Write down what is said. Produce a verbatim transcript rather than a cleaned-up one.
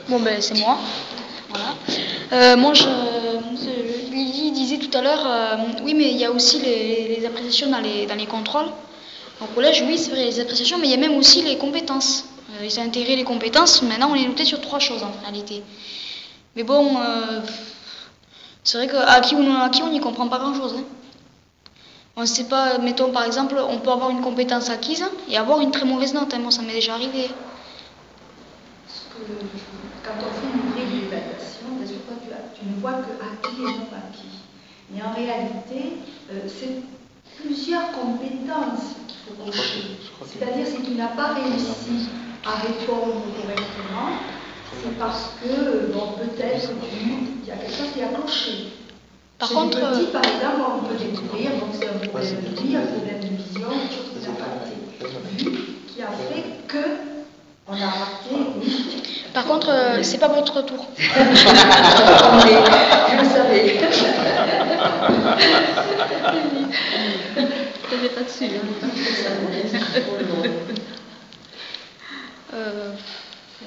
Bon ben c'est moi. Voilà. Euh, moi, je, je- Lydie disait tout à l'heure, euh, oui, mais il y a aussi les, les appréciations dans les, dans les contrôles. Au collège, oui, c'est vrai, les appréciations, mais il y a même aussi les compétences. Euh, ils ont intégré les compétences. Maintenant, on est noté sur trois choses en réalité. Mais bon, euh, c'est vrai qu'à qui on à qui on n'y comprend pas grand-chose. Hein. On ne sait pas, mettons par exemple, on peut avoir une compétence acquise et avoir une très mauvaise note. Hein. Moi, ça m'est déjà arrivé. Parce que quand on fait une grille d'évaluation, bien sûr, toi, tu, as, tu ne vois que acquis et non acquis. Mais en réalité, euh, c'est plusieurs compétences qu'il faut cocher. C'est-à-dire, si tu n'as pas réussi à répondre correctement, c'est parce que, bon, peut-être qu'il y a quelque chose qui a cloché. Par Chez contre, les petits, par exemple, on peut découvrir, donc c'est un problème de vie, un problème de vision, quelque chose qui n'a pas été vu, qui a fait que on a raté, oui. Par contre, euh, c'est pas votre tour. Je le savais. T'avais pas dessus, hein.